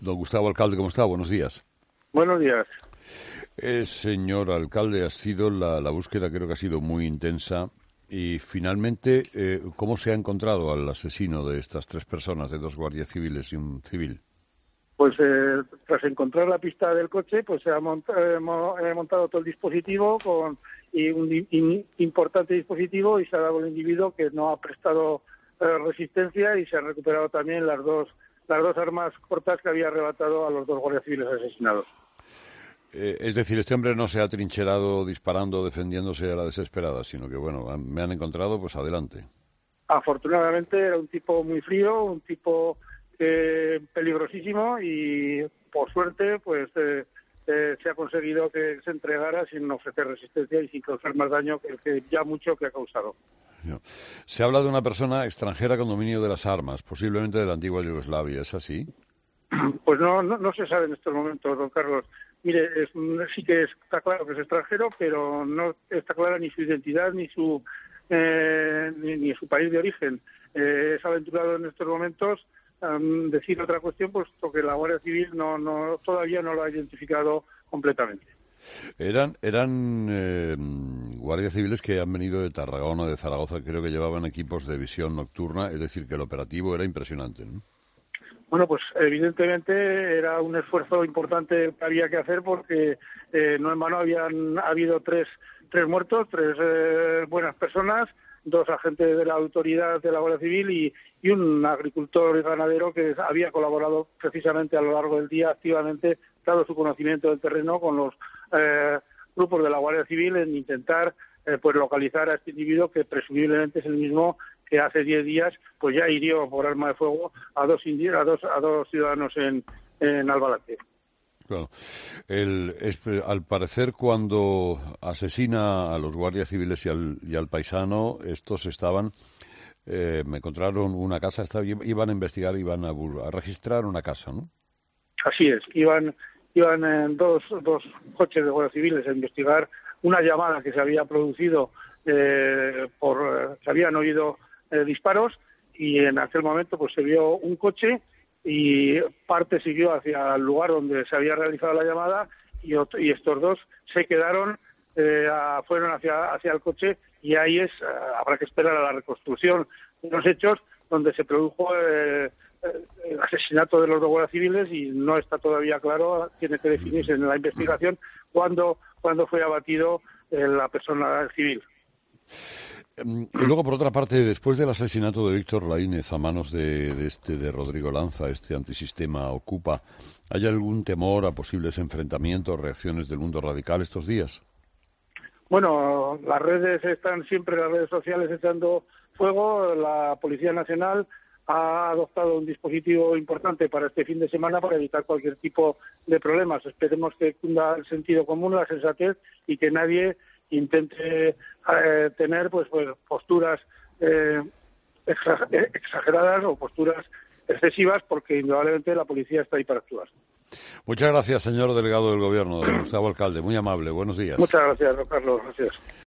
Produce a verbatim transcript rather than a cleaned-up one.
Don Gustavo Alcalde, ¿cómo está? Buenos días. Buenos días. Eh, señor alcalde, ha sido la, la búsqueda, creo que ha sido muy intensa. Y finalmente, eh, ¿cómo se ha encontrado al asesino de estas tres personas, de dos guardias civiles y un civil? Pues eh, tras encontrar la pista del coche, pues se ha montado, eh, montado todo el dispositivo con y un in, importante dispositivo y se ha dado al individuo que no ha prestado eh, resistencia y se han recuperado también las dos las dos armas cortas que había arrebatado a los dos guardias civiles asesinados. Eh, es decir, este hombre no se ha trincherado disparando, defendiéndose a la desesperada, sino que, bueno, han, me han encontrado, pues adelante. Afortunadamente era un tipo muy frío, un tipo eh, peligrosísimo y, por suerte, pues eh, eh, se ha conseguido que se entregara sin ofrecer resistencia y sin causar más daño que el que ya mucho que ha causado. Se habla de una persona extranjera con dominio de las armas, posiblemente de la antigua Yugoslavia, ¿es así? Pues no, no, no se sabe en estos momentos, don Carlos. Mire, es, sí que está claro que es extranjero, pero no está clara ni su identidad ni su eh, ni, ni su país de origen. Eh, es aventurado en estos momentos um, decir otra cuestión, puesto que la Guardia Civil no, no todavía no lo ha identificado completamente. Eran eran eh, guardias civiles que han venido de Tarragona, de Zaragoza, creo que llevaban equipos de visión nocturna, es decir, que el operativo era impresionante, ¿no? Bueno, pues evidentemente era un esfuerzo importante que había que hacer porque eh, no en vano habían habido tres tres muertos, tres eh, buenas personas, dos agentes de la autoridad de la Guardia Civil y, y un agricultor y ganadero que había colaborado precisamente a lo largo del día activamente, dado su conocimiento del terreno, con los eh, grupos de la Guardia Civil en intentar eh, pues localizar a este individuo que presumiblemente es el mismo que hace diez días pues ya hirió por arma de fuego a dos a dos a dos ciudadanos en, en Albalate. Claro. El, es, al parecer, cuando asesina a los guardias civiles y al, y al paisano, estos estaban, eh, me encontraron una casa, estaban, iban a investigar, iban a, a registrar una casa, ¿no? Así es, iban iban en dos dos coches de guardias civiles a investigar una llamada que se había producido eh, por se habían oído eh, disparos y en aquel momento pues se vio un coche y parte siguió hacia el lugar donde se había realizado la llamada y, otro, y estos dos se quedaron, eh, a, fueron hacia, hacia el coche y ahí es eh, habrá que esperar a la reconstrucción de los hechos donde se produjo eh, el asesinato de los dos guardias civiles y no está todavía claro, tiene que definirse en la investigación cuándo, cuándo fue abatido eh, la persona civil. Y luego, por otra parte, después del asesinato de Víctor Laínez a manos de, de este de Rodrigo Lanza, este antisistema Ocupa, ¿hay algún temor a posibles enfrentamientos, reacciones del mundo radical estos días? Bueno, las redes están siempre, las redes sociales echando fuego. La Policía Nacional ha adoptado un dispositivo importante para este fin de semana para evitar cualquier tipo de problemas. Esperemos que cunda el sentido común, la sensatez y que nadie intente eh, tener pues, pues posturas eh, exageradas o posturas excesivas, porque indudablemente la policía está ahí para actuar. Muchas gracias, señor delegado del Gobierno, don Gustavo Alcalde. Muy amable. Buenos días. Muchas gracias, don Carlos. Gracias.